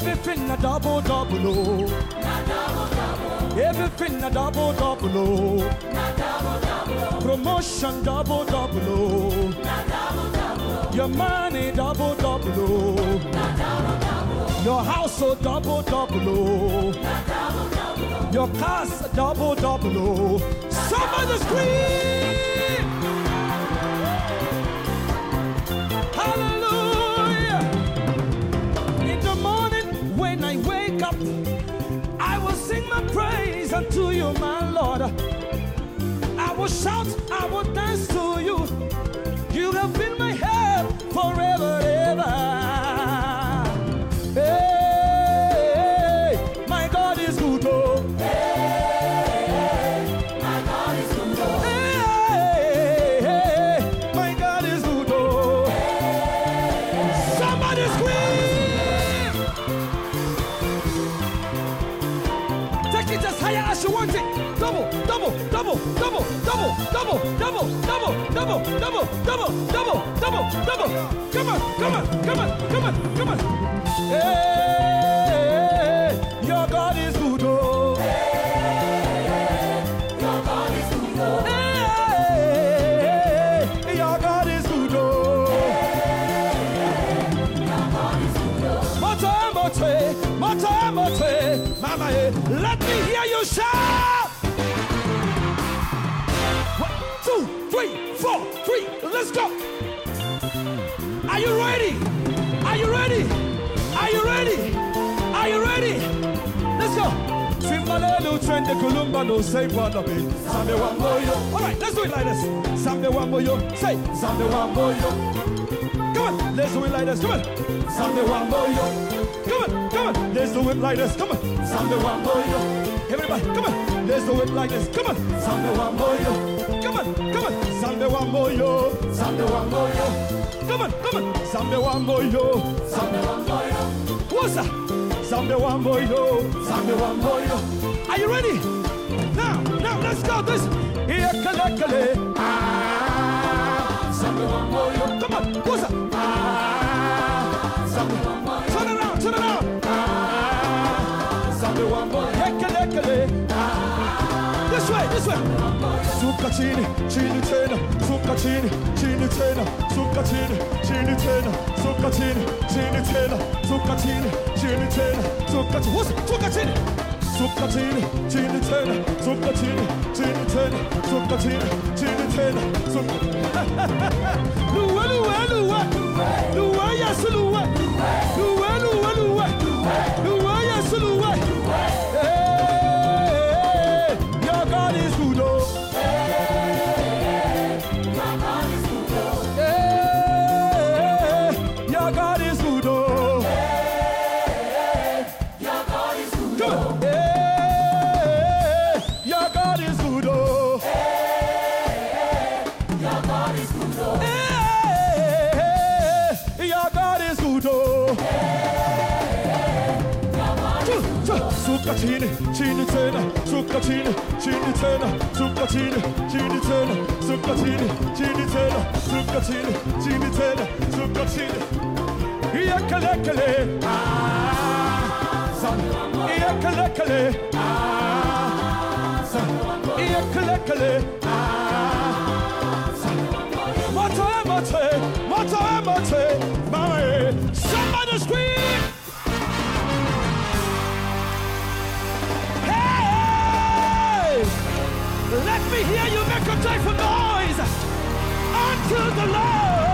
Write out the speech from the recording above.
Everything a double, double, oh. Everything a double, double, oh. Promotion double, double, oh. Your money double, double, oh. Your household double, double, oh. Your cars double, double, oh. Somebody scream! Hallelujah! In the morning when I wake up, I will sing my praise unto you, my Lord. I will shout, I will dance to you. You have been my help forever, ever. Hey, my God is good, oh. Hey, my God is good, oh. Hey, my God is good, oh. Somebody scream! Take it as higher as you want it. Double, double, double, double, double, double, double, double, double, double, double, double, double, double. Come on, come on, come on, come on, come on. Hey, your God is good, oh. Your God is good, oh. Hey, your God is good, oh. Your God is good, oh. Mote, mama, let me hear you shout. 1, 2, 3, 4, 3, let's go. Are you ready? Are you ready? Are you ready? Are you ready? Let's go. Simbalelu trende kulumba no say wanabe. Sambe wamboyo. All right, let's do it like this. Sambe wamboyo. Say sambe wamboyo. Come on, let's do it like this. Come on. Sambe wamboyo. Come on, come on. Let's do it like this. Come on. Sambe wamboyo. Everybody, come on. Let's do it like this. Come on. Sambe wamboyo. Come on, come on. Sambe wamboyo. Sambe wamboyo. Come on, come on. Sambe wamboyo. Sambe wamboyo. What's that? Sambe wamboyo. Sambe wamboyo. Are you ready? Now, let's go. This. Iyakalekale. Sambe wamboyo. Come on, what's that? Sambe wamboyo. Turn around, turn around. Sambe wamboyo. Iyakalekale. This way, this way. Suka chini, chini tena. Suka chini, chini tena. Suka chini, chini tena. Suka chini, chini tena. Suka chini, chini tena. Suka chini, what's it? Suka chini. Suka chini, chini tena. Suka chini, chini tena. Suka chini, chini tena. Suka. Luwa, luwa, luwa. Luwa, yes, luwa. Luwa, luwa, luwa. Luwa, yes, luwa. Hey, your God is good, oh. Your God is good, oh. Hey, your God is good, oh. Your God is good, Come oh. on. Hey, your God is good, oh. Your God is good, oh. Hey, your God is good, oh. Suka chini, chini tena. Suka chini, chini tena. Suka chini, chini tena. Suka chini, chini tena. Suka chini, chini tena. Suka chini. Iyakalekale. Iyakalekale. Iyakalekale. Mote. Somebody scream. Hey! Let me hear you make a joyful noise unto the Lord.